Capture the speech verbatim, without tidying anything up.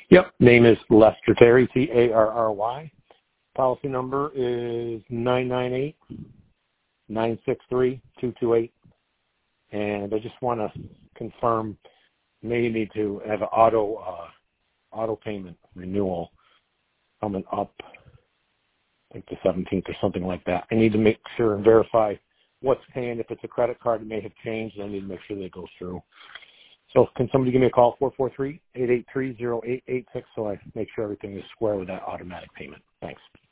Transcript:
Yep. Name is Lester Terry, T A R R Y. Policy number is nine nine eight, nine six three, two two eight. And I just want to confirm, may need to have an auto, uh, auto payment renewal coming up, I think the seventeenth or something like that. I need to make sure and verify what's paying. If it's a credit card, it may have changed. I need to make sure that it goes through. So can somebody give me a call, four four three, eight eight three, zero eight eight six, so I make sure everything is square with that automatic payment. Thanks.